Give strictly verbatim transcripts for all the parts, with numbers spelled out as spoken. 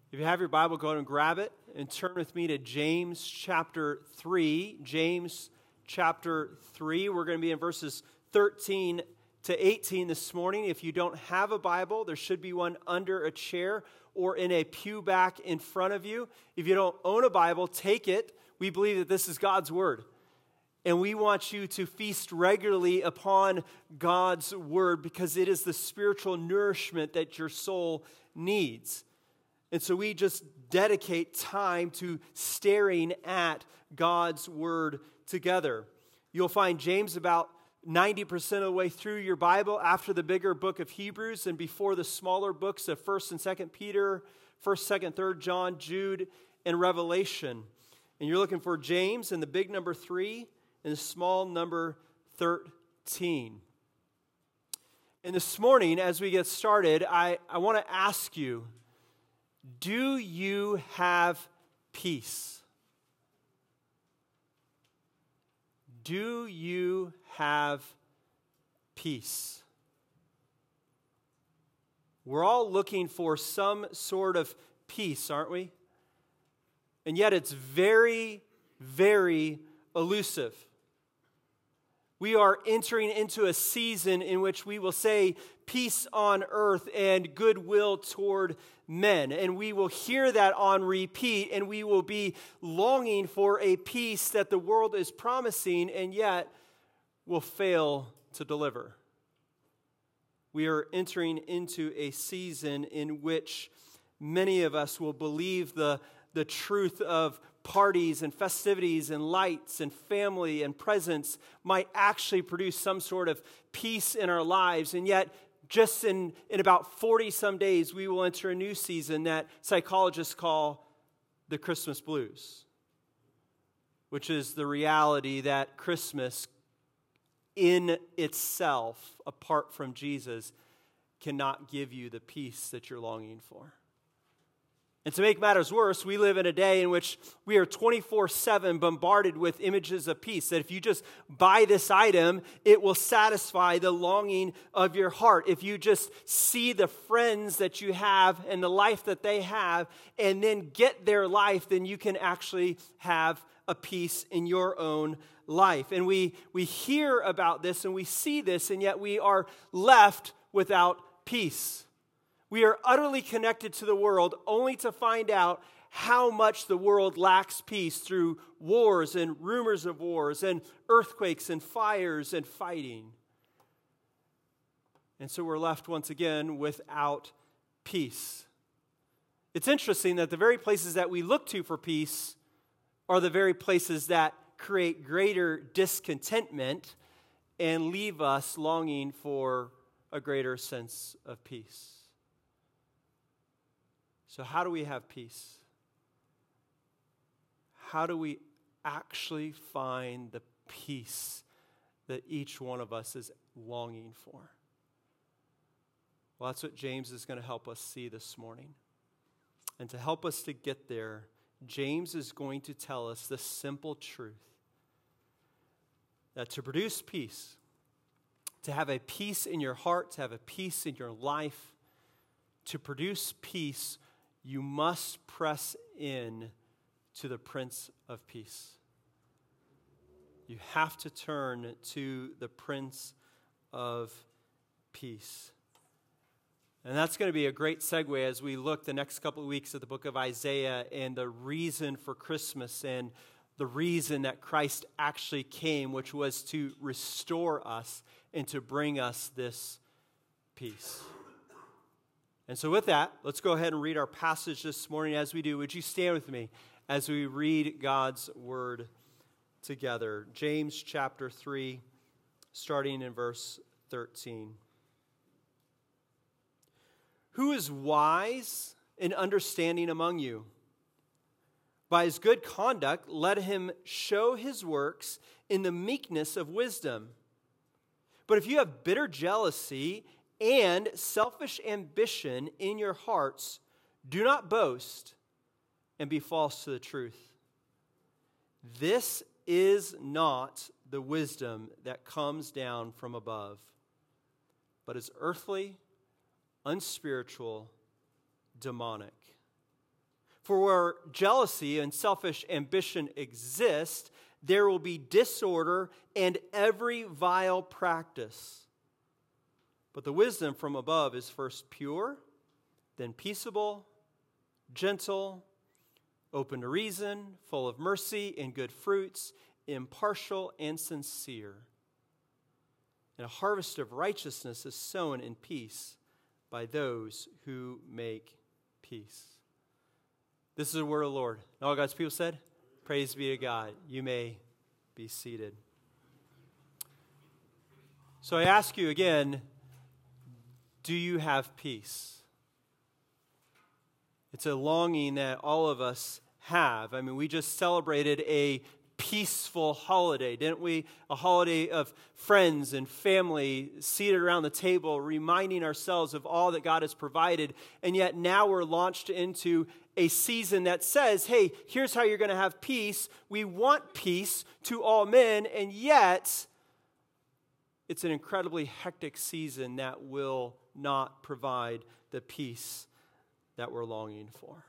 If you have your Bible, go ahead and grab it and turn with me to James chapter three. James chapter three. We're going to be in verses thirteen to eighteen this morning. If you don't have a Bible, there should be one under a chair or in a pew back in front of you. If you don't own a Bible, take it. We believe that this is God's Word. And we want you to feast regularly upon God's Word because it is the spiritual nourishment that your soul needs. And so we just dedicate time to staring at God's Word together. You'll find James about ninety percent of the way through your Bible after the bigger book of Hebrews and before the smaller books of first and second Peter, first, second, third John, Jude, and Revelation. And you're looking for James and the big number three and the small number thirteen. And this morning, as we get started, I, I want to ask you, do you have peace? Do you have peace? We're all looking for some sort of peace, aren't we? And yet it's very, very elusive. We are entering into a season in which we will say peace on earth and goodwill toward men. And we will hear that on repeat, and we will be longing for a peace that the world is promising and yet will fail to deliver. We are entering into a season in which many of us will believe the, the truth of parties and festivities and lights and family and presents might actually produce some sort of peace in our lives. And yet, just in, in about forty some days, we will enter a new season that psychologists call the Christmas blues, which is the reality that Christmas in itself, apart from Jesus, cannot give you the peace that you're longing for. And to make matters worse, we live in a day in which we are twenty-four seven bombarded with images of peace. That if you just buy this item, it will satisfy the longing of your heart. If you just see the friends that you have and the life that they have, and then get their life, then you can actually have a peace in your own life. And we, we hear about this and we see this, and yet we are left without peace. We are utterly connected to the world only to find out how much the world lacks peace through wars and rumors of wars and earthquakes and fires and fighting. And so we're left once again without peace. It's interesting that the very places that we look to for peace are the very places that create greater discontentment and leave us longing for a greater sense of peace. So how do we have peace? How do we actually find the peace that each one of us is longing for? Well, that's what James is going to help us see this morning. And to help us to get there, James is going to tell us the simple truth that to produce peace, to have a peace in your heart, to have a peace in your life, to produce peace, you must press in to the Prince of Peace. You have to turn to the Prince of Peace. And that's going to be a great segue as we look the next couple of weeks at the book of Isaiah and the reason for Christmas and the reason that Christ actually came, which was to restore us and to bring us this peace. And so with that, let's go ahead and read our passage this morning. As we do, would you stand with me as we read God's word together? James chapter three, starting in verse thirteen. Who is wise and understanding among you? By his good conduct, let him show his works in the meekness of wisdom. But if you have bitter jealousy and selfish ambition in your hearts, do not boast and be false to the truth. This is not the wisdom that comes down from above, but is earthly, unspiritual, demonic. For where jealousy and selfish ambition exist, there will be disorder and every vile practice. But the wisdom from above is first pure, then peaceable, gentle, open to reason, full of mercy and good fruits, impartial and sincere. And a harvest of righteousness is sown in peace by those who make peace. This is the word of the Lord. And all God's people said, praise be to God. You may be seated. So I ask you again, do you have peace? It's a longing that all of us have. I mean, we just celebrated a peaceful holiday, didn't we? A holiday of friends and family seated around the table, reminding ourselves of all that God has provided. And yet now we're launched into a season that says, hey, here's how you're going to have peace. We want peace to all men, and yet it's an incredibly hectic season that will not provide the peace that we're longing for.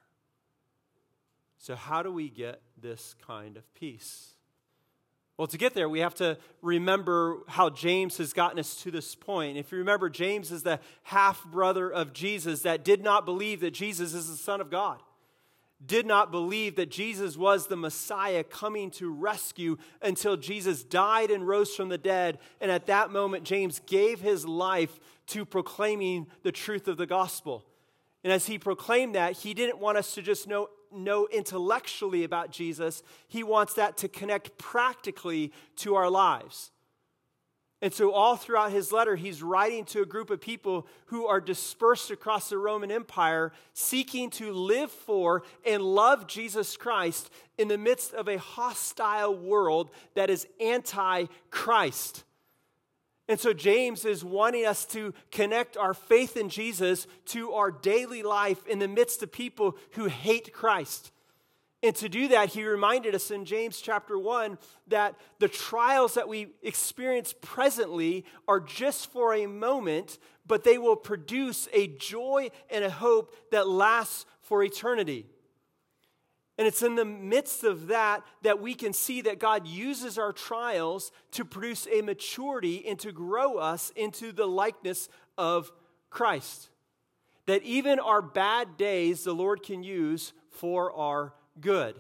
So how do we get this kind of peace? Well, to get there, we have to remember how James has gotten us to this point. If you remember, James is the half-brother of Jesus that did not believe that Jesus is the Son of God, did not believe that Jesus was the Messiah coming to rescue until Jesus died and rose from the dead. And at that moment, James gave his life to proclaiming the truth of the gospel. And as he proclaimed that, he didn't want us to just know, know intellectually about Jesus. He wants that to connect practically to our lives. And so all throughout his letter, he's writing to a group of people who are dispersed across the Roman Empire, seeking to live for and love Jesus Christ in the midst of a hostile world that is anti-Christ. And so James is wanting us to connect our faith in Jesus to our daily life in the midst of people who hate Christ. And to do that, he reminded us in James chapter one that the trials that we experience presently are just for a moment, but they will produce a joy and a hope that lasts for eternity. And it's in the midst of that that we can see that God uses our trials to produce a maturity and to grow us into the likeness of Christ. That even our bad days the Lord can use for our good.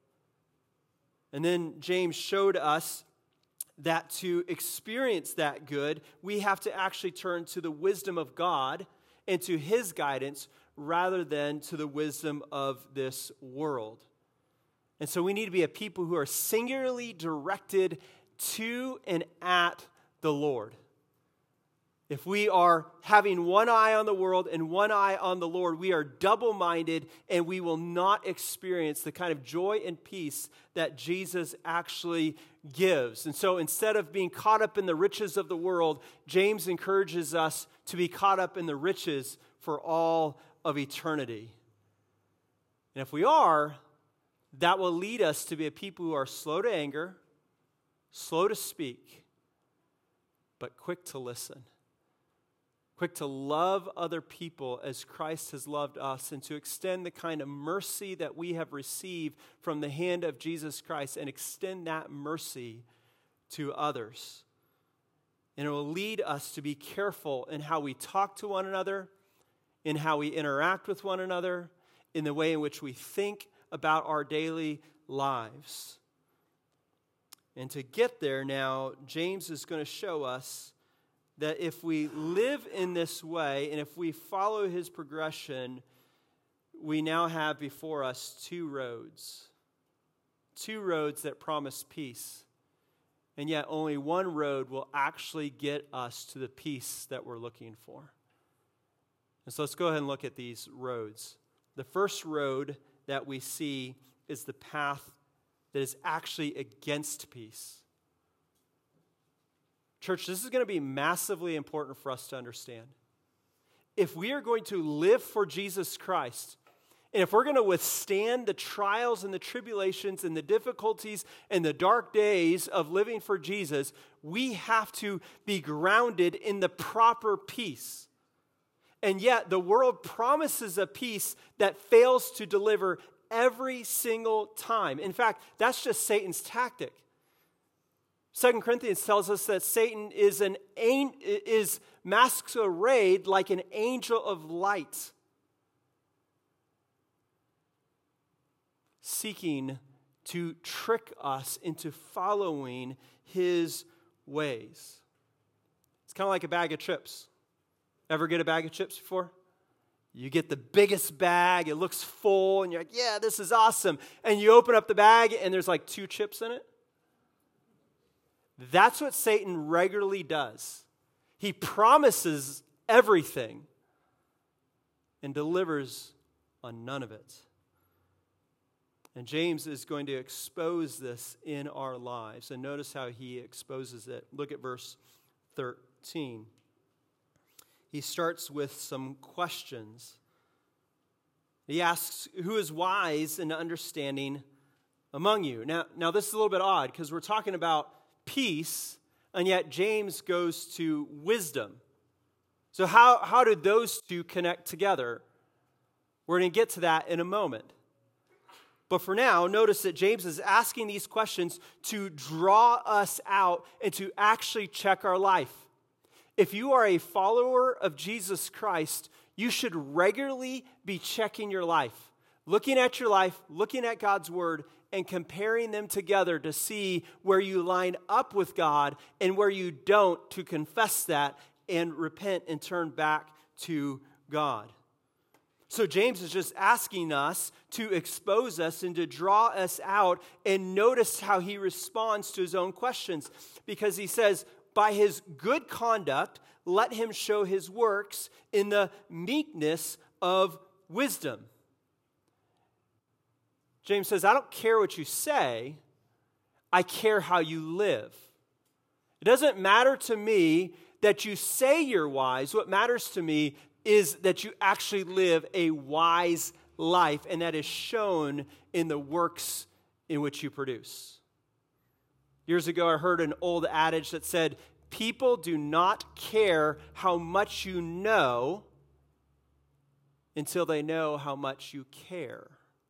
And then James showed us that to experience that good, we have to actually turn to the wisdom of God and to His guidance rather than to the wisdom of this world. And so we need to be a people who are singularly directed to and at the Lord. If we are having one eye on the world and one eye on the Lord, we are double-minded and we will not experience the kind of joy and peace that Jesus actually gives. And so instead of being caught up in the riches of the world, James encourages us to be caught up in the riches for all of eternity. And if we are, that will lead us to be a people who are slow to anger, slow to speak, but quick to listen. Quick to love other people as Christ has loved us, and to extend the kind of mercy that we have received from the hand of Jesus Christ and extend that mercy to others. And it will lead us to be careful in how we talk to one another, in how we interact with one another, in the way in which we think about our daily lives. And to get there now, James is going to show us that if we live in this way and if we follow his progression, we now have before us two roads. Two roads that promise peace. And yet only one road will actually get us to the peace that we're looking for. And so let's go ahead and look at these roads. The first road that we see is the path that is actually against peace. Church, this is going to be massively important for us to understand. If we are going to live for Jesus Christ, and if we're going to withstand the trials and the tribulations and the difficulties and the dark days of living for Jesus, we have to be grounded in the proper peace. And yet, the world promises a peace that fails to deliver every single time. In fact, that's just Satan's tactic. Second Corinthians tells us that Satan is an is masquerade like an angel of light, seeking to trick us into following his ways. It's kind of like a bag of chips. Ever get a bag of chips before? You get the biggest bag, it looks full, and you're like, yeah, this is awesome. And you open up the bag, and there's like two chips in it. That's what Satan regularly does. He promises everything and delivers on none of it. And James is going to expose this in our lives. And notice how he exposes it. Look at verse thirteen. He starts with some questions. He asks, who is wise and understanding among you? Now, now this is a little bit odd because we're talking about peace, and yet James goes to wisdom. So how, how did those two connect together? We're going to get to that in a moment. But for now, notice that James is asking these questions to draw us out and to actually check our life. If you are a follower of Jesus Christ, you should regularly be checking your life, looking at your life, looking at God's word, and comparing them together to see where you line up with God and where you don't, to confess that and repent and turn back to God. So James is just asking us to expose us and to draw us out, and notice how he responds to his own questions, because he says, by his good conduct, let him show his works in the meekness of wisdom. James says, I don't care what you say, I care how you live. It doesn't matter to me that you say you're wise. What matters to me is that you actually live a wise life, and that is shown in the works in which you produce. Years ago, I heard an old adage that said, people do not care how much you know until they know how much you care.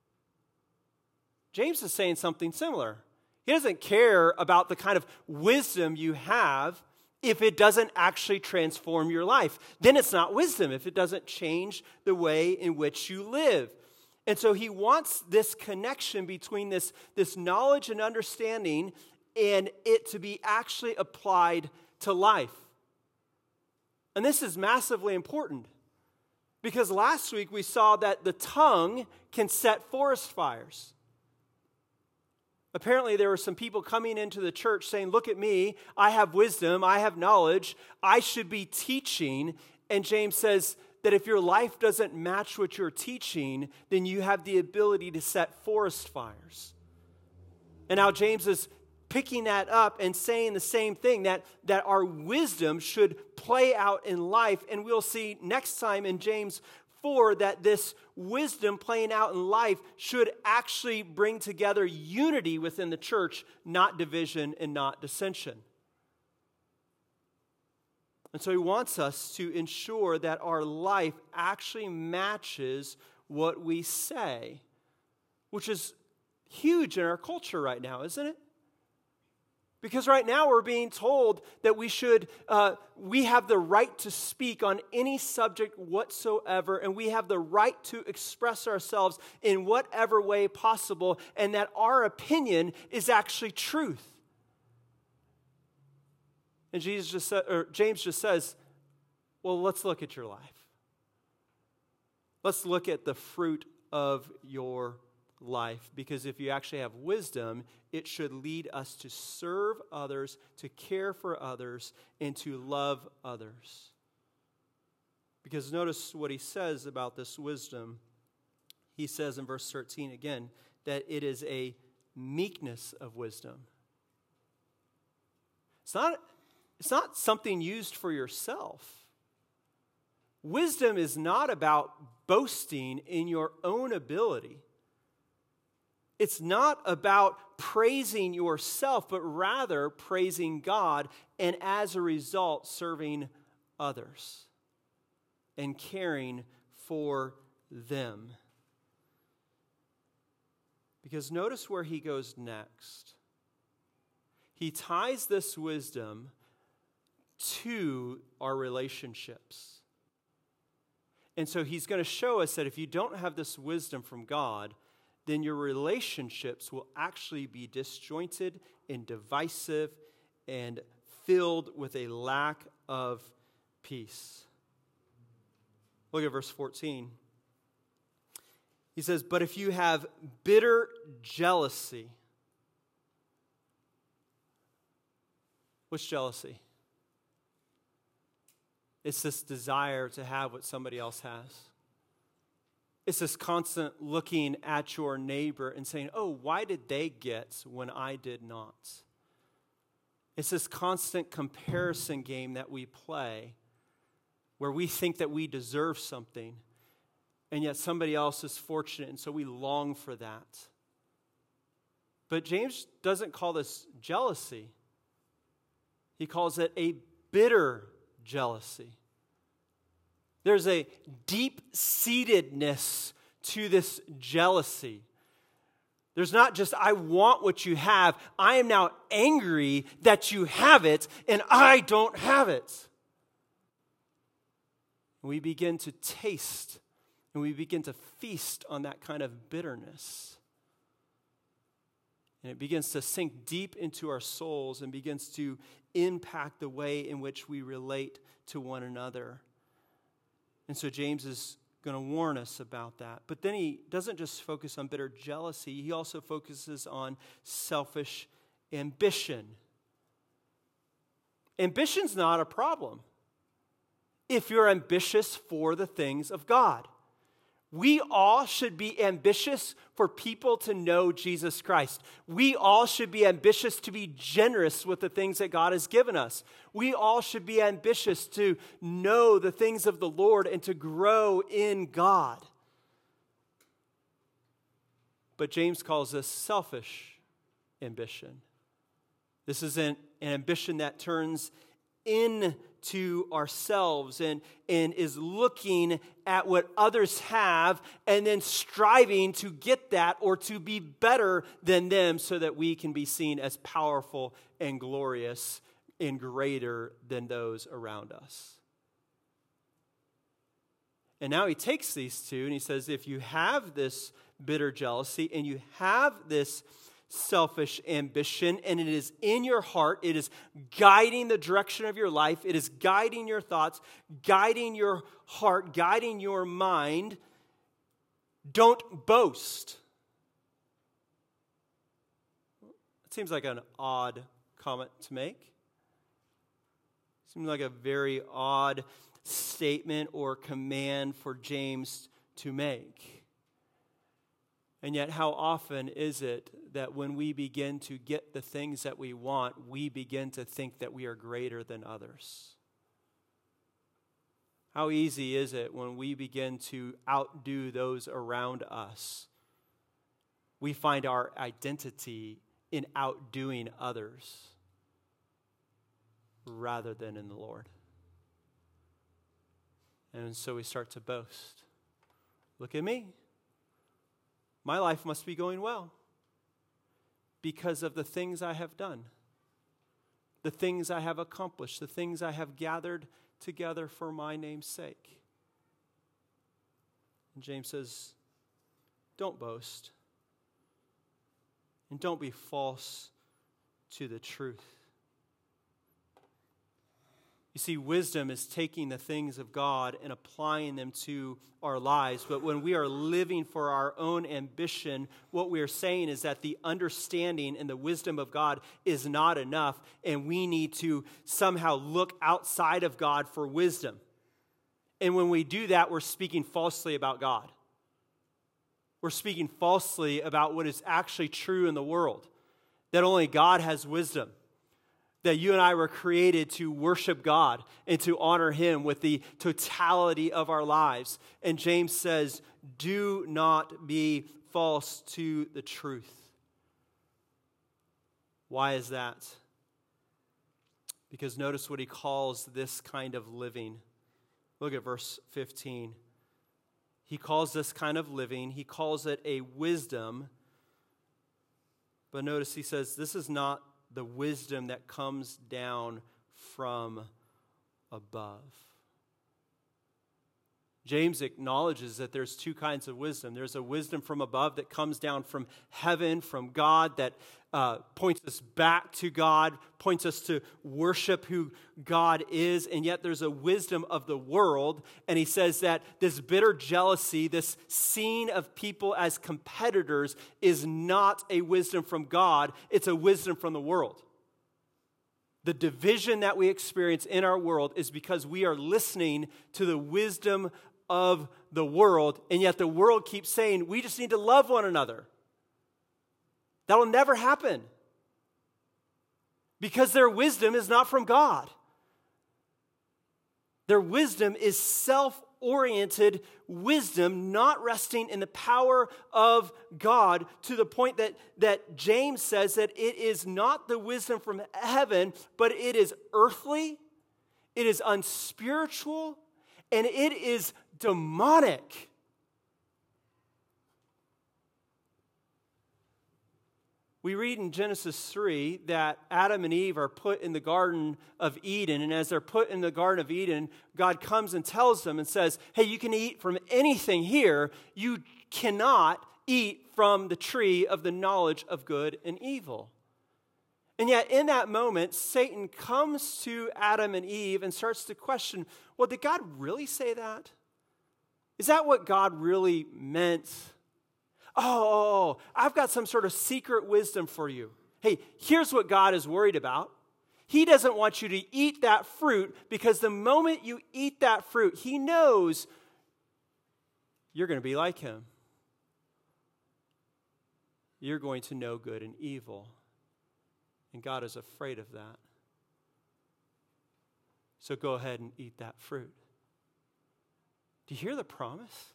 James is saying something similar. He doesn't care about the kind of wisdom you have if it doesn't actually transform your life. Then it's not wisdom if it doesn't change the way in which you live. And so he wants this connection between this, this knowledge and understanding and it to be actually applied to life. And this is massively important because last week we saw that the tongue can set forest fires. Apparently there were some people coming into the church saying, look at me, I have wisdom, I have knowledge, I should be teaching. And James says that if your life doesn't match what you're teaching, then you have the ability to set forest fires. And now James is picking that up and saying the same thing, that, that our wisdom should play out in life. And we'll see next time in James four that this wisdom playing out in life should actually bring together unity within the church, not division and not dissension. And so he wants us to ensure that our life actually matches what we say, which is huge in our culture right now, isn't it? Because right now we're being told that we should, uh, we have the right to speak on any subject whatsoever, and we have the right to express ourselves in whatever way possible, and that our opinion is actually truth. And Jesus just said, or James just says, well, let's look at your life. Let's look at the fruit of your life, because if you actually have wisdom, it should lead us to serve others, to care for others, and to love others. Because notice what he says about this wisdom. He says in verse thirteen again that it is a meekness of wisdom. It's not, it's not something used for yourself. Wisdom is not about boasting in your own ability. It's not about praising yourself, but rather praising God, and as a result, serving others and caring for them. Because notice where he goes next. He ties this wisdom to our relationships. And so he's going to show us that if you don't have this wisdom from God, then your relationships will actually be disjointed and divisive and filled with a lack of peace. Look at verse fourteen. He says, but if you have bitter jealousy. What's jealousy? It's this desire to have what somebody else has. It's this constant looking at your neighbor and saying, oh, why did they get when I did not? It's this constant comparison game that we play where we think that we deserve something, and yet somebody else is fortunate, and so we long for that. But James doesn't call this jealousy. He calls it a bitter jealousy. There's a deep-seatedness to this jealousy. There's not just, I want what you have. I am now angry that you have it and I don't have it. We begin to taste and we begin to feast on that kind of bitterness. And it begins to sink deep into our souls and begins to impact the way in which we relate to one another. And so James is going to warn us about that. But then he doesn't just focus on bitter jealousy, he also focuses on selfish ambition. Ambition's not a problem if you're ambitious for the things of God. We all should be ambitious for people to know Jesus Christ. We all should be ambitious to be generous with the things that God has given us. We all should be ambitious to know the things of the Lord and to grow in God. But James calls this selfish ambition. This is an, an ambition that turns into ourselves and, and is looking at what others have and then striving to get that or to be better than them so that we can be seen as powerful and glorious and greater than those around us. And now he takes these two and he says, if you have this bitter jealousy and you have this selfish ambition, and it is in your heart, it is guiding the direction of your life, it is guiding your thoughts, guiding your heart, guiding your mind, don't boast. It seems like an odd comment to make. Seems like a very odd statement or command for James to make. And yet, how often is it that when we begin to get the things that we want, we begin to think that we are greater than others? How easy is it when we begin to outdo those around us? We find our identity in outdoing others rather than in the Lord. And so we start to boast. Look at me. My life must be going well because of the things I have done, the things I have accomplished, the things I have gathered together for my name's sake. And James says, don't boast and don't be false to the truth. You see, wisdom is taking the things of God and applying them to our lives. But when we are living for our own ambition, what we are saying is that the understanding and the wisdom of God is not enough, and we need to somehow look outside of God for wisdom. And when we do that, we're speaking falsely about God. We're speaking falsely about what is actually true in the world, that only God has wisdom. That you and I were created to worship God and to honor Him with the totality of our lives. And James says, do not be false to the truth. Why is that? Because notice what he calls this kind of living. Look at verse fifteen. He calls this kind of living, he calls it a wisdom But notice he says, this is not the wisdom that comes down from above. James acknowledges that there's two kinds of wisdom. There's a wisdom from above that comes down from heaven, from God, that uh, points us back to God, points us to worship who God is. And yet there's a wisdom of the world. And he says that this bitter jealousy, this seeing of people as competitors, is not a wisdom from God. It's a wisdom from the world. The division that we experience in our world is because we are listening to the wisdom of the world, and yet the world keeps saying, we just need to love one another. That'll never happen because their wisdom is not from God. Their wisdom is self-oriented wisdom, not resting in the power of God, to the point that, that James says that it is not the wisdom from heaven, but it is earthly, it is unspiritual, and it is demonic. We read in Genesis three that Adam and Eve are put in the Garden of Eden, and as they're put in the Garden of Eden, God comes and tells them and says, hey, you can eat from anything here. You cannot eat from the tree of the knowledge of good and evil. And yet in that moment, Satan comes to Adam and Eve and starts to question, well, did God really say that? Is that what God really meant? Oh, I've got some sort of secret wisdom for you. Hey, here's what God is worried about. He doesn't want you to eat that fruit because the moment you eat that fruit, he knows you're going to be like him. You're going to know good and evil. And God is afraid of that. So go ahead and eat that fruit. Do you hear the promise?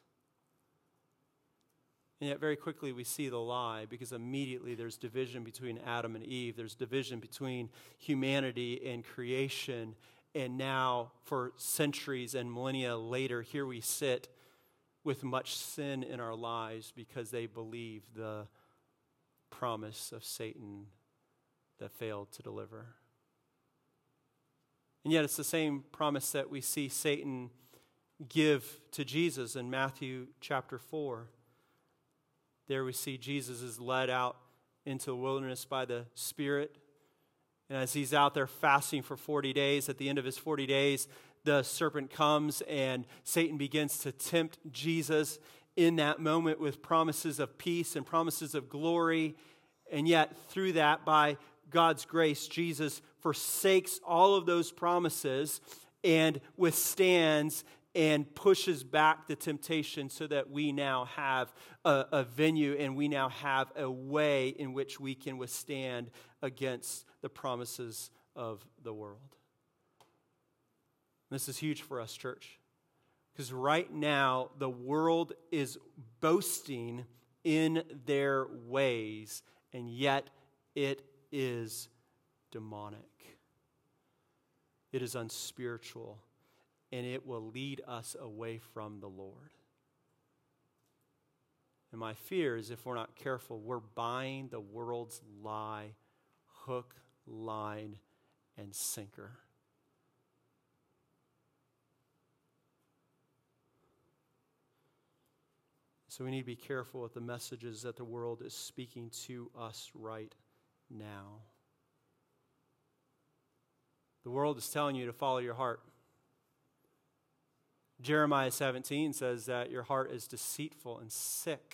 And yet very quickly we see the lie, because immediately there's division between Adam and Eve. There's division between humanity and creation. And now for centuries and millennia later, here we sit with much sin in our lives because they believe the promise of Satan that failed to deliver. And yet it's the same promise that we see Satan give to Jesus in Matthew chapter four. There we see Jesus is led out into the wilderness by the Spirit. And as he's out there fasting for forty days, at the end of his forty days, the serpent comes and Satan begins to tempt Jesus in that moment with promises of peace and promises of glory. And yet through that, by God's grace, Jesus forsakes all of those promises and withstands and pushes back the temptation so that we now have a, a venue and we now have a way in which we can withstand against the promises of the world. This is huge for us, church, because right now the world is boasting in their ways, and yet it is demonic. It is unspiritual. And it will lead us away from the Lord. And my fear is if we're not careful, we're buying the world's lie, hook, line, and sinker. So we need to be careful with the messages that the world is speaking to us right now. The world is telling you to follow your heart. Jeremiah seventeen says that your heart is deceitful and sick.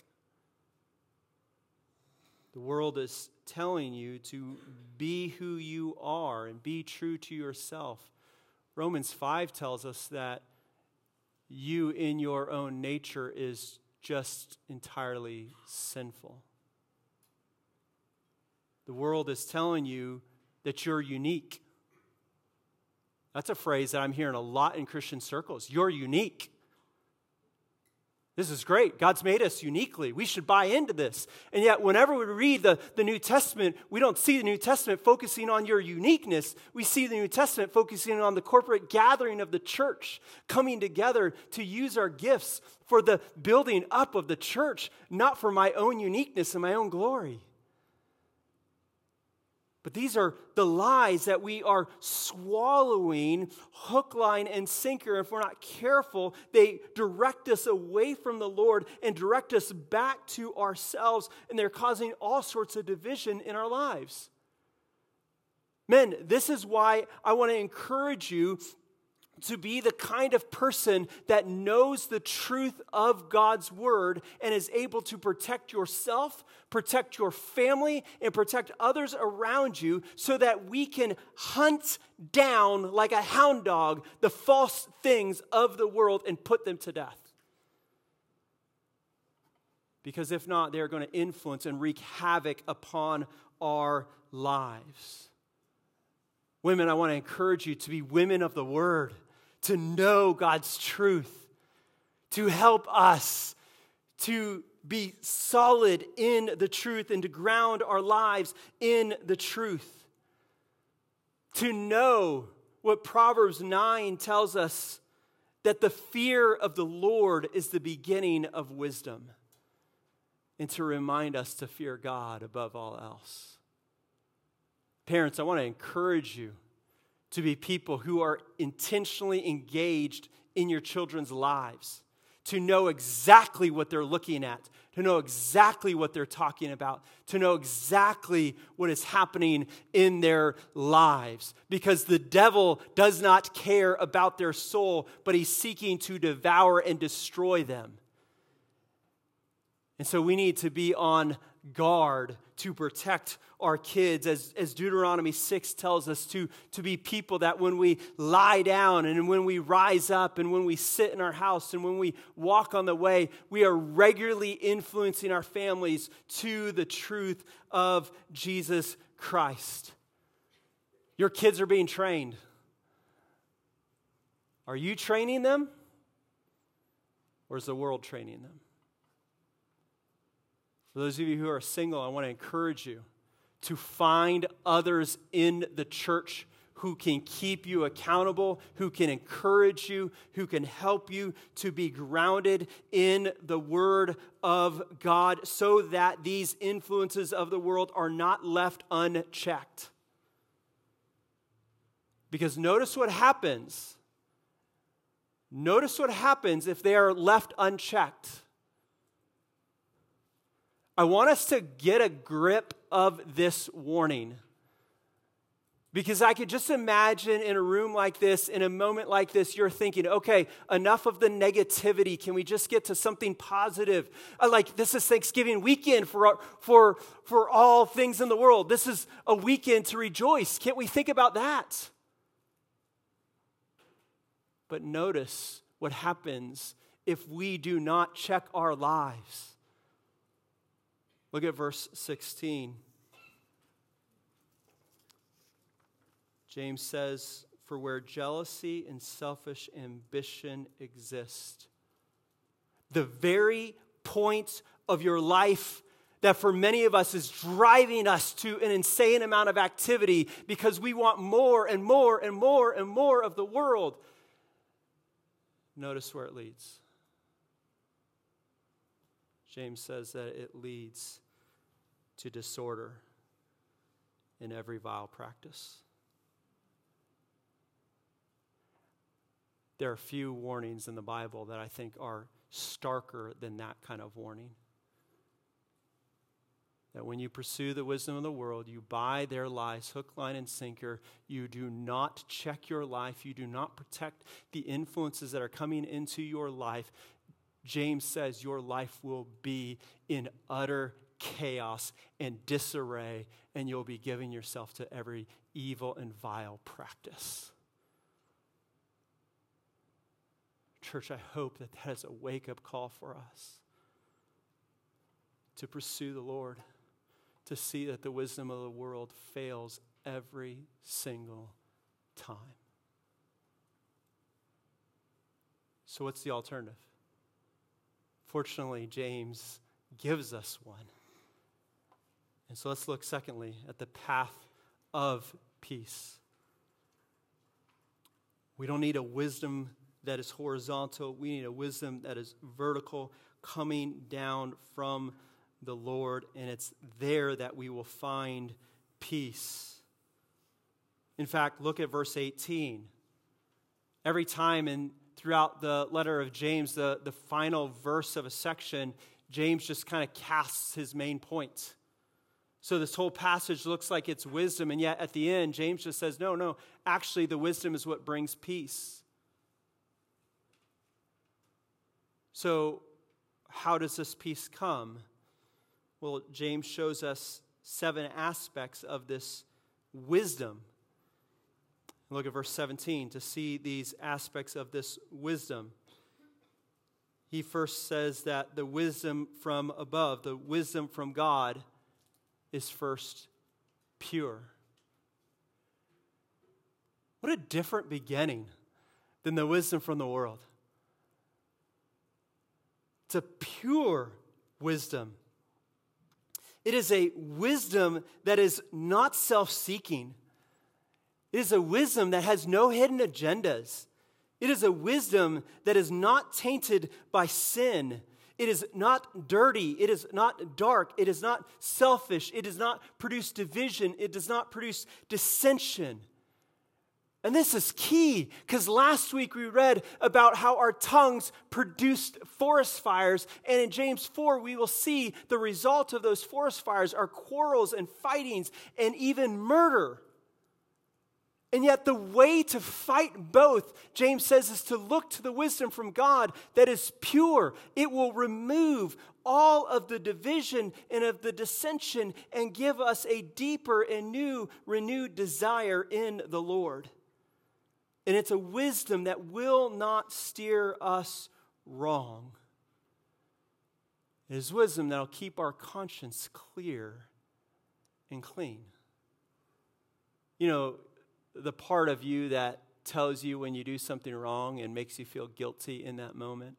The world is telling you to be who you are and be true to yourself. Romans five tells us that you in your own nature is just entirely sinful. The world is telling you that you're unique. That's a phrase that I'm hearing a lot in Christian circles. You're unique. This is great. God's made us uniquely. We should buy into this. And yet, whenever we read the, the New Testament, we don't see the New Testament focusing on your uniqueness. We see the New Testament focusing on the corporate gathering of the church, coming together to use our gifts for the building up of the church, not for my own uniqueness and my own glory. But these are the lies that we are swallowing hook, line, and sinker. If we're not careful, they direct us away from the Lord and direct us back to ourselves, and they're causing all sorts of division in our lives. Men, this is why I want to encourage you to be the kind of person that knows the truth of God's word and is able to protect yourself, protect your family, and protect others around you so that we can hunt down like a hound dog the false things of the world and put them to death. Because if not, they're going to influence and wreak havoc upon our lives. Women, I want to encourage you to be women of the word, to know God's truth, to help us to be solid in the truth and to ground our lives in the truth. To know what Proverbs nine tells us, that the fear of the Lord is the beginning of wisdom, and to remind us to fear God above all else. Parents, I want to encourage you to be people who are intentionally engaged in your children's lives, to know exactly what they're looking at, to know exactly what they're talking about, to know exactly what is happening in their lives. Because the devil does not care about their soul, but he's seeking to devour and destroy them. And so we need to be on guard to protect our kids, as, as Deuteronomy six tells us, to, to be people that when we lie down and when we rise up and when we sit in our house and when we walk on the way, we are regularly influencing our families to the truth of Jesus Christ. Your kids are being trained. Are you training them? Or is the world training them? For those of you who are single, I want to encourage you to find others in the church who can keep you accountable, who can encourage you, who can help you to be grounded in the Word of God so that these influences of the world are not left unchecked. Because notice what happens. Notice what happens if they are left unchecked. I want us to get a grip of this warning. Because I could just imagine in a room like this, in a moment like this, you're thinking, okay, enough of the negativity. Can we just get to something positive? Uh, like, this is Thanksgiving weekend for, for, for all things in the world. This is a weekend to rejoice. Can't we think about that? But notice what happens if we do not check our lives. Look at verse sixteen. James says, "For where jealousy and selfish ambition exist," the very point of your life that for many of us is driving us to an insane amount of activity because we want more and more and more and more of the world. Notice where it leads. James says that it leads to disorder in every vile practice. There are few warnings in the Bible that I think are starker than that kind of warning. That when you pursue the wisdom of the world, you buy their lies, hook, line, and sinker. You do not check your life. You do not protect the influences that are coming into your life. James says your life will be in utter chaos and disarray, and you'll be giving yourself to every evil and vile practice. Church, I hope that that is a wake-up call for us to pursue the Lord, to see that the wisdom of the world fails every single time. So what's the alternative? Fortunately, James gives us one. And so let's look secondly at the path of peace. We don't need a wisdom that is horizontal. We need a wisdom that is vertical, coming down from the Lord, and it's there that we will find peace. In fact, look at verse eighteen. Every time in throughout the letter of James, the, the final verse of a section, James just kind of casts his main point. So this whole passage looks like it's wisdom, and yet at the end, James just says, no, no, actually the wisdom is what brings peace. So how does this peace come? Well, James shows us seven aspects of this wisdom. Look at verse seventeen to see these aspects of this wisdom. He first says that the wisdom from above, the wisdom from God, is first pure. What a different beginning than the wisdom from the world. It's a pure wisdom. It is a wisdom that is not self-seeking. It is a wisdom that has no hidden agendas. It is a wisdom that is not tainted by sin. It is not dirty. It is not dark. It is not selfish. It does not produce division. It does not produce dissension. And this is key, because last week we read about how our tongues produced forest fires, and in James four we will see the result of those forest fires are quarrels and fightings and even murder. And yet the way to fight both, James says, is to look to the wisdom from God that is pure. It will remove all of the division and of the dissension and give us a deeper and new, renewed desire in the Lord. And it's a wisdom that will not steer us wrong. It is wisdom that will keep our conscience clear and clean. You know, the part of you that tells you when you do something wrong and makes you feel guilty in that moment,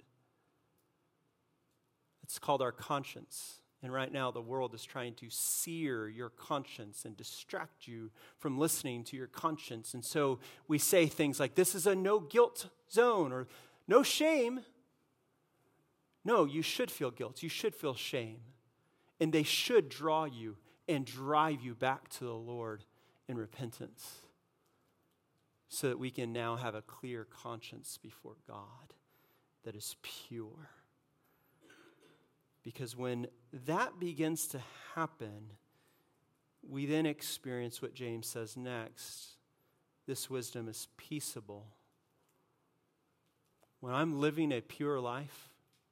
it's called our conscience. And right now the world is trying to sear your conscience and distract you from listening to your conscience. And so we say things like, this is a no guilt zone, or no shame. No, you should feel guilt. You should feel shame. And they should draw you and drive you back to the Lord in repentance, so that we can now have a clear conscience before God that is pure. Because when that begins to happen, we then experience what James says next. This wisdom is peaceable. When I'm living a pure life,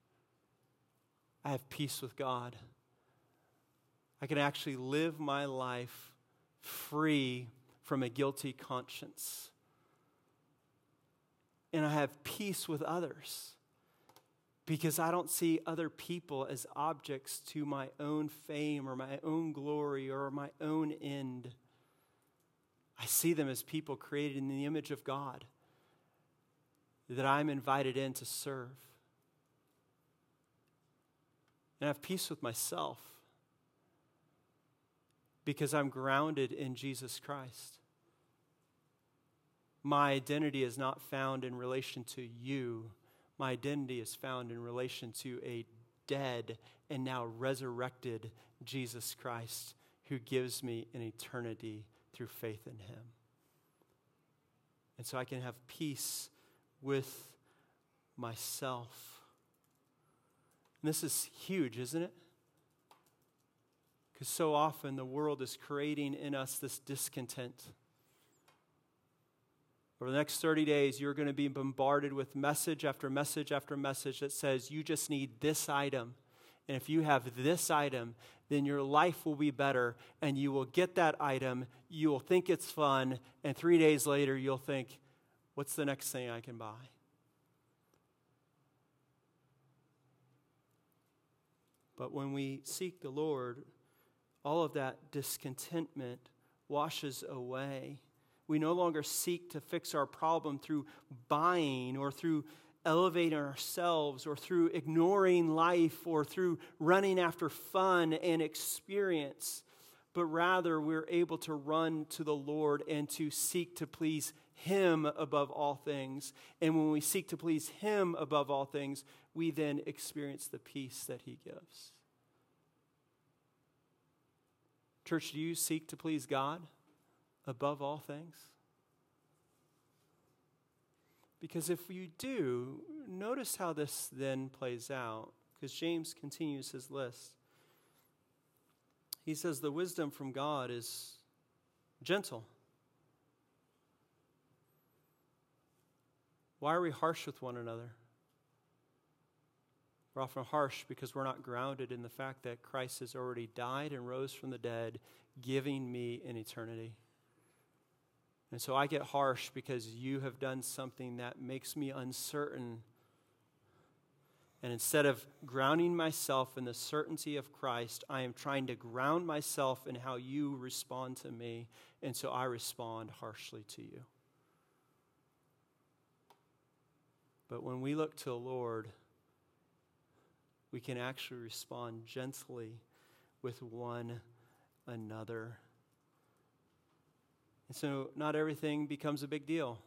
I have peace with God. I can actually live my life free from a guilty conscience. And I have peace with others, because I don't see other people as objects to my own fame or my own glory or my own end. I see them as people created in the image of God that I'm invited in to serve. And I have peace with myself because I'm grounded in Jesus Christ. My identity is not found in relation to you. My identity is found in relation to a dead and now resurrected Jesus Christ, who gives me an eternity through faith in him. And so I can have peace with myself. And this is huge, isn't it? Because so often the world is creating in us this discontent. Over the next thirty days, you're going to be bombarded with message after message after message that says you just need this item. And if you have this item, then your life will be better, and you will get that item, you will think it's fun, and three days later you'll think, what's the next thing I can buy? But when we seek the Lord, all of that discontentment washes away. We no longer seek to fix our problem through buying or through elevating ourselves or through ignoring life or through running after fun and experience, but rather we're able to run to the Lord and to seek to please him above all things. And when we seek to please him above all things, we then experience the peace that he gives. Church, do you seek to please God above all things? Because if you do, notice how this then plays out, because James continues his list. He says the wisdom from God is gentle. Why are we harsh with one another? We're often harsh because we're not grounded in the fact that Christ has already died and rose from the dead, giving me an eternity. And so I get harsh because you have done something that makes me uncertain. And instead of grounding myself in the certainty of Christ, I am trying to ground myself in how you respond to me. And so I respond harshly to you. But when we look to the Lord, we can actually respond gently with one another. And so not everything becomes a big deal.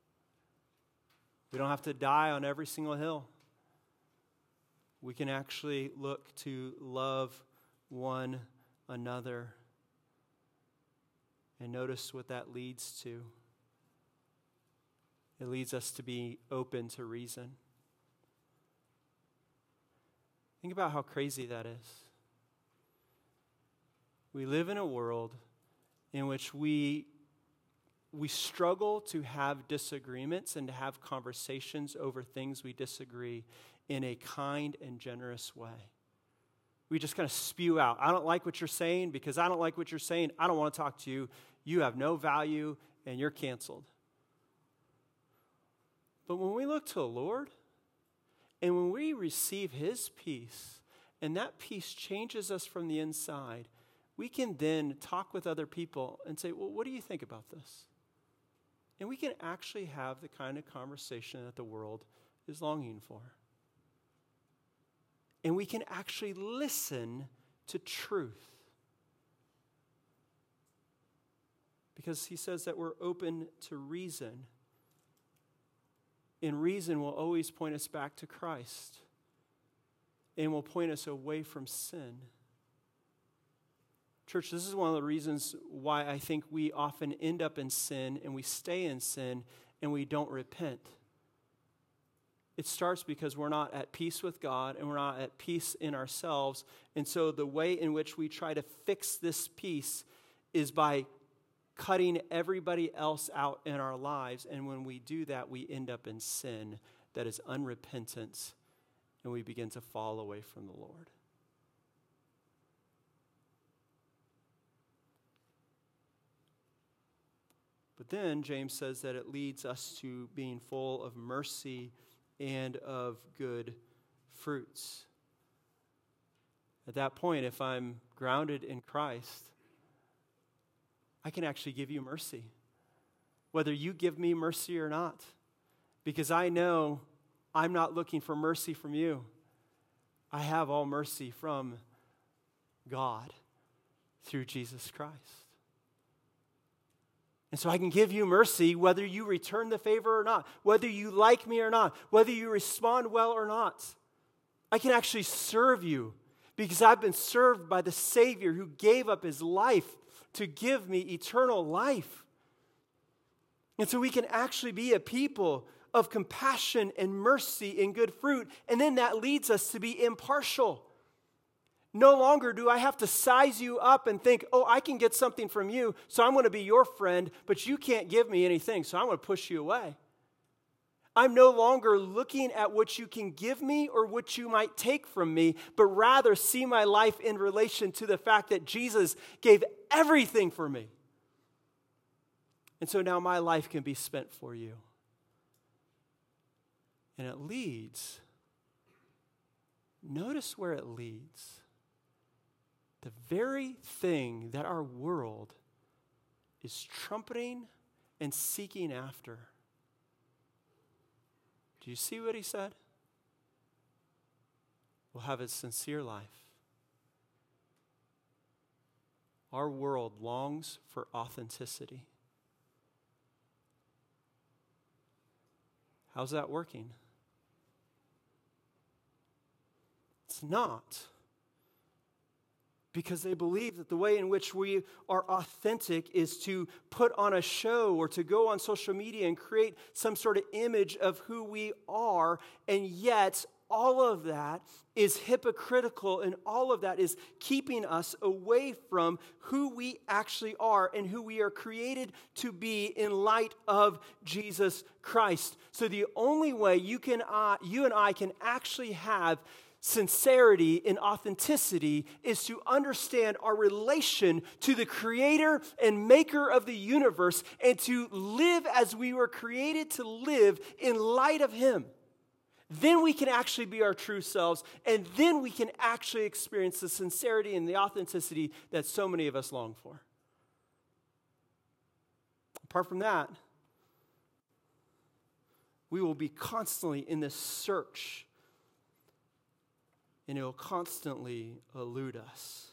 We don't have to die on every single hill. We can actually look to love one another. And notice what that leads to. It leads us to be open to reason. Think about how crazy that is. We live in a world in which we, we struggle to have disagreements and to have conversations over things we disagree in a kind and generous way. We just kind of spew out, I don't like what you're saying because I don't like what you're saying. I don't want to talk to you. You have no value and you're canceled. But when we look to the Lord and when we receive His peace and that peace changes us from the inside, we can then talk with other people and say, well, what do you think about this? And we can actually have the kind of conversation that the world is longing for. And we can actually listen to truth. Because he says that we're open to reason. And reason will always point us back to Christ. And will point us away from sin. Church, this is one of the reasons why I think we often end up in sin and we stay in sin and we don't repent. It starts because we're not at peace with God and we're not at peace in ourselves. And so the way in which we try to fix this peace is by cutting everybody else out in our lives. And when we do that, we end up in sin that is unrepentant and we begin to fall away from the Lord. But then James says that it leads us to being full of mercy and of good fruits. At that point, if I'm grounded in Christ, I can actually give you mercy, whether you give me mercy or not, because I know I'm not looking for mercy from you. I have all mercy from God through Jesus Christ. And so I can give you mercy whether you return the favor or not, whether you like me or not, whether you respond well or not. I can actually serve you because I've been served by the Savior who gave up His life to give me eternal life. And so we can actually be a people of compassion and mercy and good fruit. And then that leads us to be impartial. No longer do I have to size you up and think, oh, I can get something from you, so I'm going to be your friend, but you can't give me anything, so I'm going to push you away. I'm no longer looking at what you can give me or what you might take from me, but rather see my life in relation to the fact that Jesus gave everything for me. And so now my life can be spent for you. And it leads, notice where it leads. The very thing that our world is trumpeting and seeking after. Do you see what he said? We'll have a sincere life. Our world longs for authenticity. How's that working? It's not because they believe that the way in which we are authentic is to put on a show or to go on social media and create some sort of image of who we are. And yet, all of that is hypocritical, and all of that is keeping us away from who we actually are and who we are created to be in light of Jesus Christ. So the only way you can, uh, you and I can actually have sincerity and authenticity is to understand our relation to the creator and maker of the universe and to live as we were created to live in light of him. Then we can actually be our true selves, and then we can actually experience the sincerity and the authenticity that so many of us long for. Apart from that, we will be constantly in this search, and it will constantly elude us.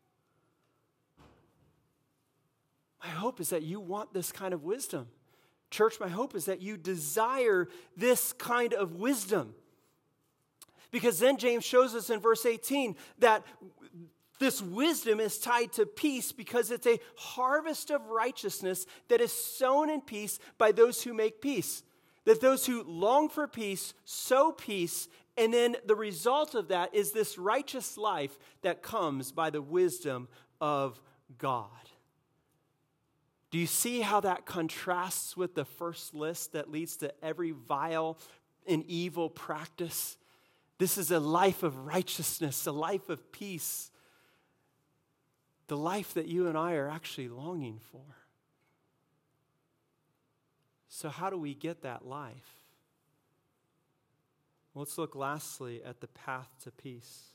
My hope is that you want this kind of wisdom. Church, my hope is that you desire this kind of wisdom. Because then James shows us in verse eighteen that this wisdom is tied to peace because it's a harvest of righteousness that is sown in peace by those who make peace. That those who long for peace sow peace, and then the result of that is this righteous life that comes by the wisdom of God. Do you see how that contrasts with the first list that leads to every vile and evil practice? This is a life of righteousness, a life of peace, the life that you and I are actually longing for. So how do we get that life? Let's look lastly at the path to peace.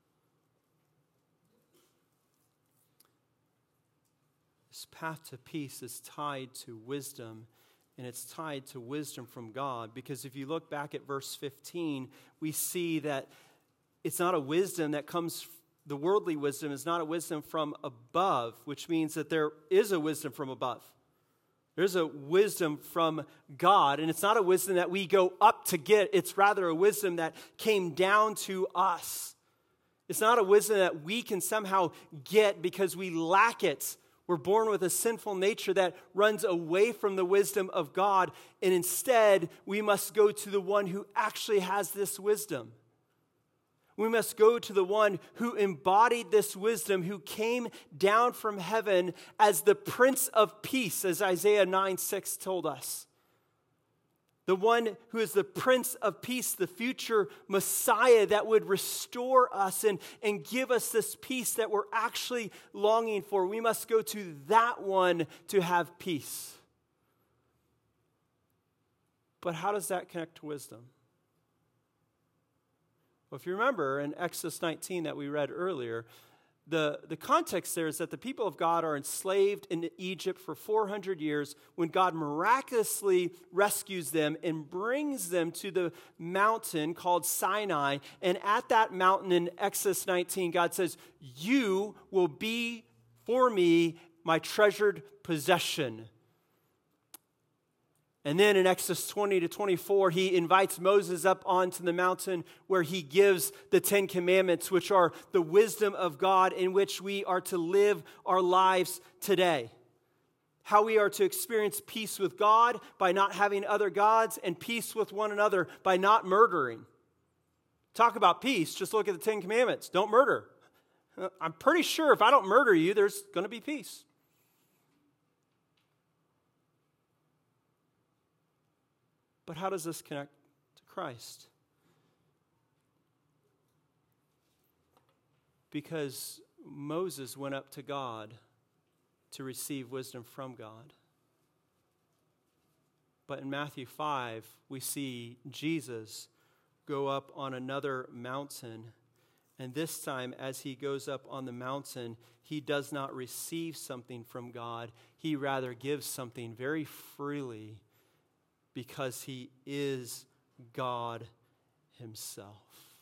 This path to peace is tied to wisdom, and it's tied to wisdom from God. Because if you look back at verse fifteen, we see that it's not a wisdom that comes, the worldly wisdom is not a wisdom from above, which means that there is a wisdom from above. There's a wisdom from God, and it's not a wisdom that we go up to get. It's rather a wisdom that came down to us. It's not a wisdom that we can somehow get because we lack it. We're born with a sinful nature that runs away from the wisdom of God, and instead, we must go to the one who actually has this wisdom. We must go to the one who embodied this wisdom, who came down from heaven as the Prince of Peace, as Isaiah nine six told us. The one who is the Prince of Peace, the future Messiah that would restore us and, and give us this peace that we're actually longing for. We must go to that one to have peace. But how does that connect to wisdom? Well, if you remember in Exodus nineteen that we read earlier, The, the context there is that the people of God are enslaved in Egypt for four hundred years when God miraculously rescues them and brings them to the mountain called Sinai. And at that mountain in Exodus nineteen, God says, "You will be for me my treasured possession." And then in Exodus twenty to twenty-four, he invites Moses up onto the mountain where he gives the Ten Commandments, which are the wisdom of God in which we are to live our lives today. How we are to experience peace with God by not having other gods, and peace with one another by not murdering. Talk about peace, just look at the Ten Commandments. Don't murder. I'm pretty sure if I don't murder you, there's going to be peace. But how does this connect to Christ? Because Moses went up to God to receive wisdom from God. But in Matthew five, we see Jesus go up on another mountain. And this time, as he goes up on the mountain, he does not receive something from God. He rather gives something very freely, because he is God himself.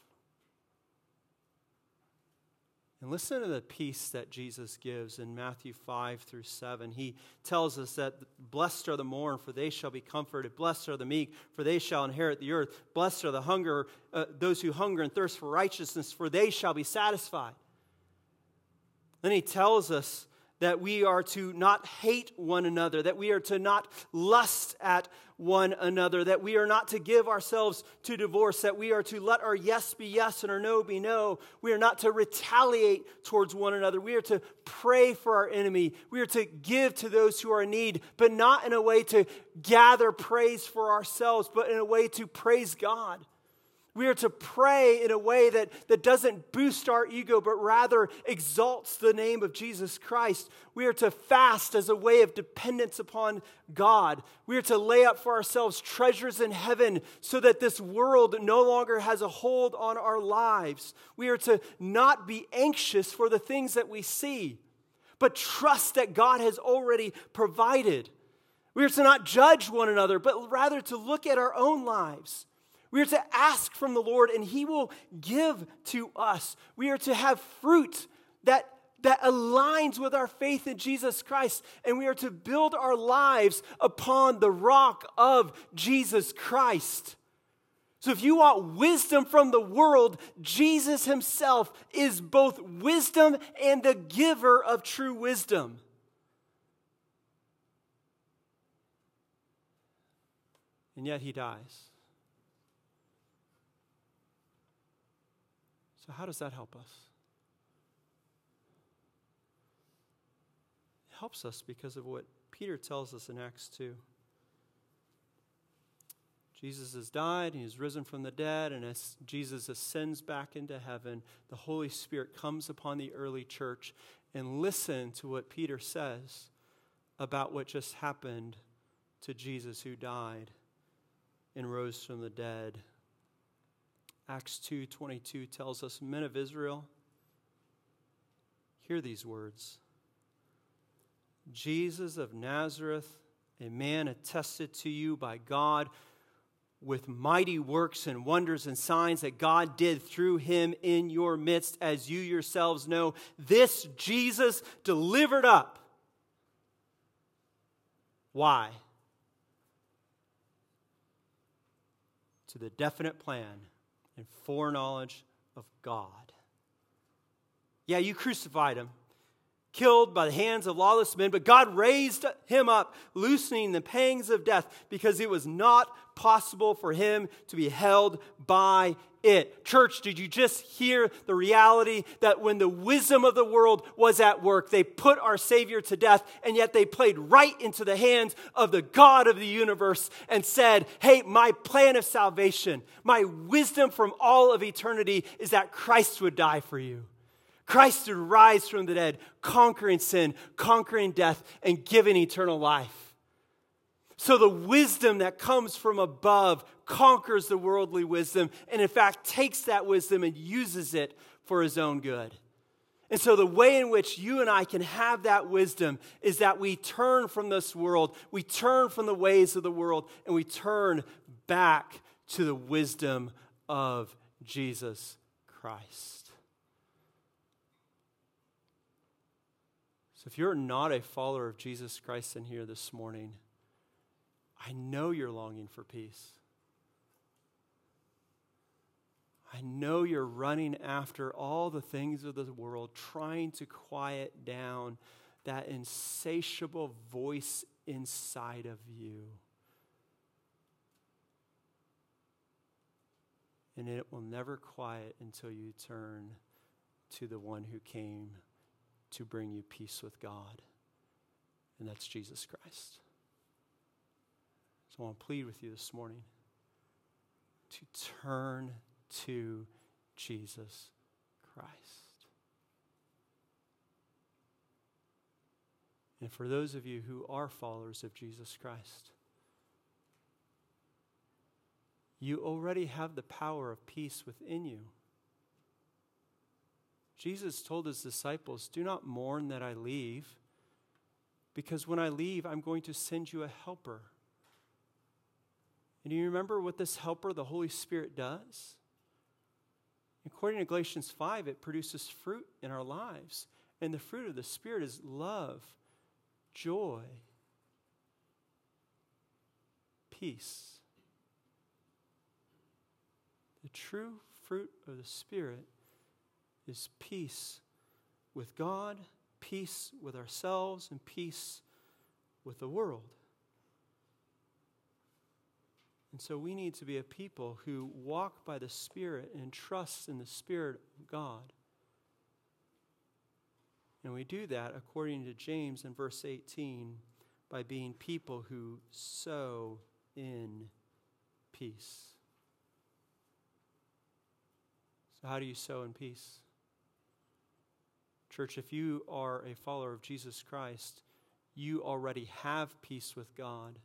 And listen to the peace that Jesus gives in Matthew five through seven. He tells us that blessed are the mourn, for they shall be comforted. Blessed are the meek, for they shall inherit the earth. Blessed are the hunger, uh, those who hunger and thirst for righteousness, for they shall be satisfied. Then he tells us that we are to not hate one another, that we are to not lust at one another, that we are not to give ourselves to divorce, that we are to let our yes be yes and our no be no. We are not to retaliate towards one another. We are to pray for our enemy. We are to give to those who are in need, but not in a way to gather praise for ourselves, but in a way to praise God. We are to pray in a way that, that doesn't boost our ego, but rather exalts the name of Jesus Christ. We are to fast as a way of dependence upon God. We are to lay up for ourselves treasures in heaven so that this world no longer has a hold on our lives. We are to not be anxious for the things that we see, but trust that God has already provided. We are to not judge one another, but rather to look at our own lives. We are to ask from the Lord, and He will give to us. We are to have fruit that, that aligns with our faith in Jesus Christ, and we are to build our lives upon the rock of Jesus Christ. So if you want wisdom from the world, Jesus Himself is both wisdom and the giver of true wisdom. And yet He dies. So how does that help us? It helps us because of what Peter tells us in Acts two. Jesus has died, He has risen from the dead, and as Jesus ascends back into heaven, the Holy Spirit comes upon the early church. And listen to what Peter says about what just happened to Jesus who died and rose from the dead. Acts two twenty-two tells us, men of Israel, hear these words. Jesus of Nazareth, a man attested to you by God with mighty works and wonders and signs that God did through Him in your midst, as you yourselves know. This Jesus delivered up. Why? To the definite plan and foreknowledge of God. Yeah, you crucified Him, killed by the hands of lawless men, but God raised Him up, loosening the pangs of death, because it was not possible for Him to be held by it. Church, did you just hear the reality that when the wisdom of the world was at work, they put our Savior to death, and yet they played right into the hands of the God of the universe and said, hey, my plan of salvation, my wisdom from all of eternity is that Christ would die for you. Christ would rise from the dead, conquering sin, conquering death, and giving eternal life. So the wisdom that comes from above conquers the worldly wisdom, and in fact takes that wisdom and uses it for His own good. And so the way in which you and I can have that wisdom is that we turn from this world, we turn from the ways of the world, and we turn back to the wisdom of Jesus Christ. So if you're not a follower of Jesus Christ in here this morning, I know you're longing for peace. I know you're running after all the things of the world, trying to quiet down that insatiable voice inside of you. And it will never quiet until you turn to the one who came to bring you peace with God. And that's Jesus Christ. So I want to plead with you this morning to turn to Jesus Christ. And for those of you who are followers of Jesus Christ, you already have the power of peace within you. Jesus told His disciples, do not mourn that I leave, because when I leave, I'm going to send you a helper. And do you remember what this helper, the Holy Spirit, does? According to Galatians five, it produces fruit in our lives. And the fruit of the Spirit is love, joy, peace. The true fruit of the Spirit is peace, with God, peace with ourselves, and peace with the world. And so we need to be a people who walk by the Spirit and trust in the Spirit of God. And we do that, according to James in verse eighteen, by being people who sow in peace. So how do you sow in peace? Church, if you are a follower of Jesus Christ, you already have peace with God.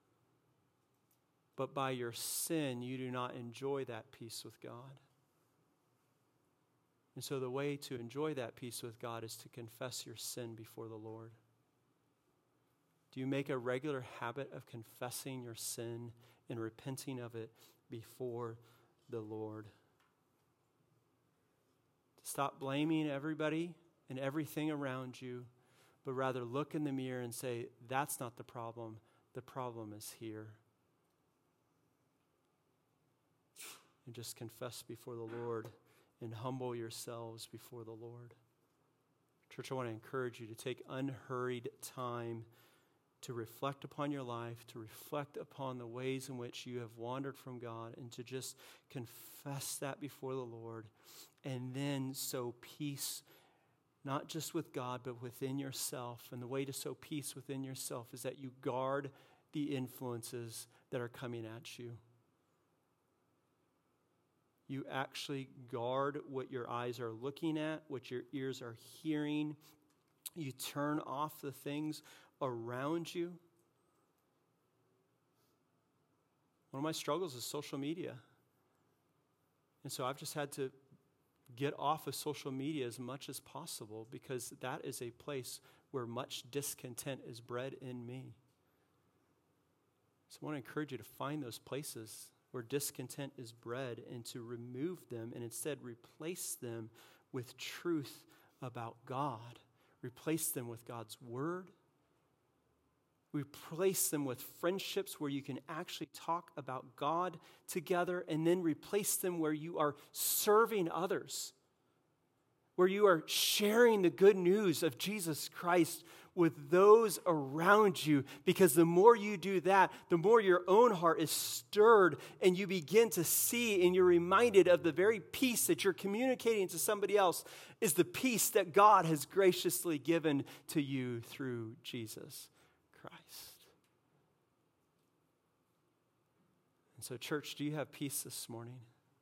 But by your sin, you do not enjoy that peace with God. And so the way to enjoy that peace with God is to confess your sin before the Lord. Do you make a regular habit of confessing your sin and repenting of it before the Lord? Stop blaming everybody and everything around you, but rather look in the mirror and say, that's not the problem. The problem is here. And just confess before the Lord and humble yourselves before the Lord. Church, I want to encourage you to take unhurried time to reflect upon your life, to reflect upon the ways in which you have wandered from God, and to just confess that before the Lord, and then sow peace, not just with God, but within yourself. And the way to sow peace within yourself is that you guard the influences that are coming at you. You actually guard what your eyes are looking at, what your ears are hearing. You turn off the things around you. One of my struggles is social media. And so I've just had to get off of social media as much as possible, because that is a place where much discontent is bred in me. So I want to encourage you to find those places where discontent is bred and to remove them and instead replace them with truth about God. Replace them with God's word. Replace them with friendships where you can actually talk about God together, and then replace them where you are serving others, where you are sharing the good news of Jesus Christ with those around you. Because the more you do that, the more your own heart is stirred, and you begin to see and you're reminded of the very peace that you're communicating to somebody else is the peace that God has graciously given to you through Jesus Christ. And so, church, do you have peace this morning?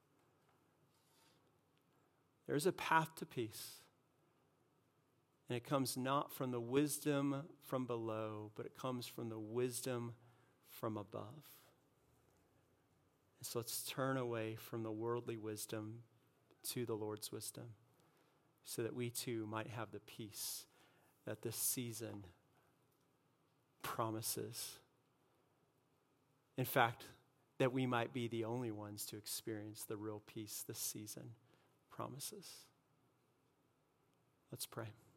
There's a path to peace. And it comes not from the wisdom from below, but it comes from the wisdom from above. And so let's turn away from the worldly wisdom to the Lord's wisdom, so that we too might have the peace that this season promises. In fact, that we might be the only ones to experience the real peace this season promises. Let's pray.